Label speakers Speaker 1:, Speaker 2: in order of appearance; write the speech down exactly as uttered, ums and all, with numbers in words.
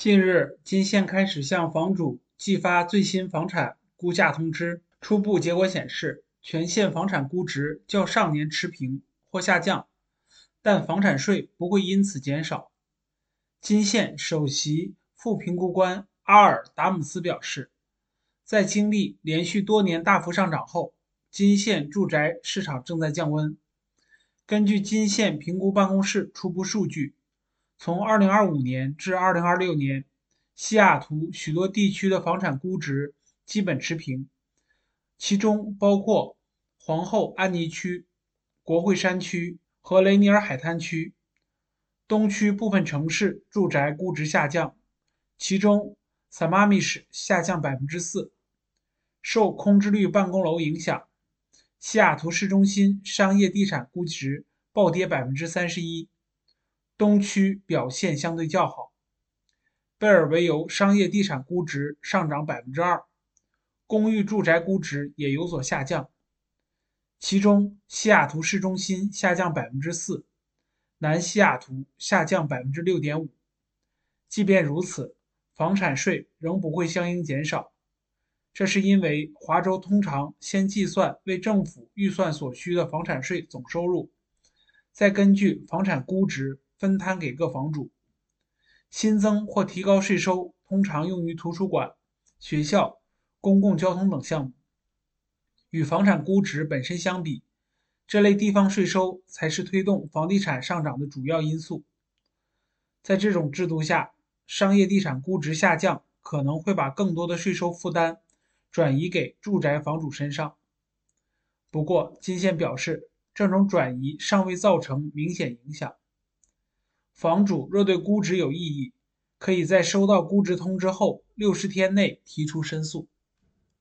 Speaker 1: 近日，金县开始向房主寄发最新房产估价通知。初步结果显示，全县房产估值较上年持平或下降，但房产税不会因此减少。金县首席副评估官阿尔达姆斯表示，在经历连续多年大幅上涨后，金县住宅市场正在降温。根据金县评估办公室初步数据，从二零二五年至二零二六年，西雅图许多地区的房产估值基本持平，其中包括皇后安妮区、国会山区和雷尼尔海滩区。东区部分城市住宅估值下降，其中萨马米市下降百分之四。受空置率办公楼影响，西雅图市中心商业地产估值暴跌百分之三十一，东区表现相对较好。贝尔维尤商业地产估值上涨百分之二，公寓住宅估值也有所下降，其中西雅图市中心下降百分之四，南西雅图下降百分之六点五。即便如此，房产税仍不会相应减少，这是因为华州通常先计算为政府预算所需的房产税总收入，再根据房产估值分摊给各房主。新增或提高税收通常用于图书馆、学校、公共交通等项目。与房产估值本身相比，这类地方税收才是推动房地产上涨的主要因素。在这种制度下，商业地产估值下降可能会把更多的税收负担转移给住宅房主身上。不过，金县表示，这种转移尚未造成明显影响。房主若对估值有异议，可以在收到估值通知后六十天内提出申诉。